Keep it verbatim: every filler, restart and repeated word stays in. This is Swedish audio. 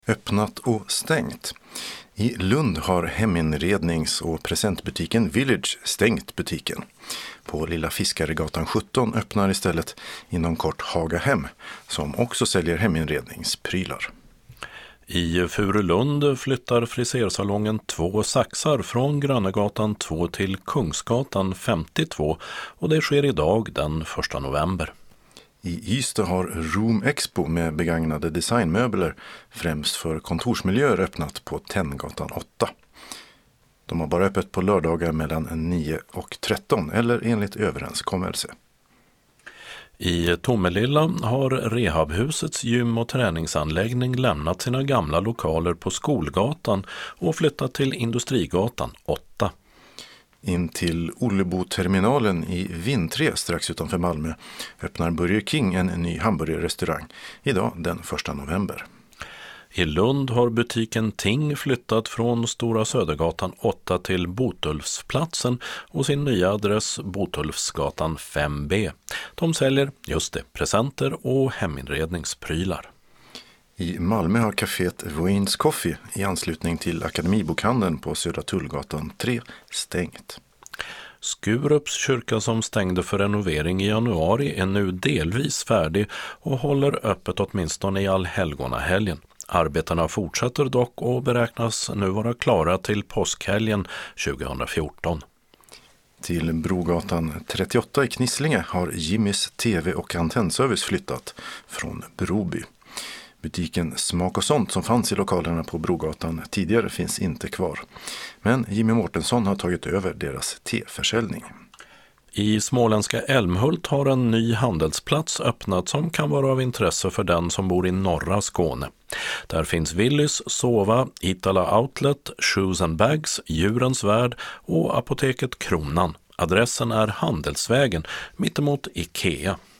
Öppnat och stängt. I Lund har heminrednings- och presentbutiken Village stängt butiken. På Lilla Fiskaregatan sjutton öppnar istället inom kort Hagahem, som också säljer heminredningsprylar. I Furulund flyttar frisersalongen Två saxar från Grönegatan två till Kungsgatan femtiotvå och det sker idag den första november. I Ystad har Room Expo med begagnade designmöbler främst för kontorsmiljöer öppnat på Tenngatan åtta. De har bara öppet på lördagar mellan nio och tretton eller enligt överenskommelse. I Tomelilla har Rehabhusets gym- och träningsanläggning lämnat sina gamla lokaler på Skolgatan och flyttat till Industrigatan åtta. In till Ollebo-terminalen i Vintre strax utanför Malmö öppnar Burger King en ny hamburgerrestaurang idag den första november. I Lund har butiken Ting flyttat från Stora Södergatan åtta till Botulfsplatsen och sin nya adress Botulfsgatan fem B. De säljer just det, presenter och heminredningsprylar. I Malmö har kaféet Wayne's Coffee i anslutning till Akademibokhandeln på Södra Tullgatan tre stängt. Skurups kyrka som stängde för renovering i januari är nu delvis färdig och håller öppet åtminstone i allhelgonahelgen. Arbetena fortsätter dock och beräknas nu vara klara till påskhelgen tjugohundrafjorton. Till Brogatan trettioåtta i Knislinge har Jimmys tv- och antennservice flyttat från Broby. Butiken Smak och sånt som fanns i lokalerna på Brogatan tidigare finns inte kvar. Men Jimmy Mårtensson har tagit över deras teförsäljning. I småländska Älmhult har en ny handelsplats öppnat som kan vara av intresse för den som bor i norra Skåne. Där finns Willys, Sova, Itala Outlet, Shoes and Bags, Djurens Värld och apoteket Kronan. Adressen är Handelsvägen mittemot Ikea.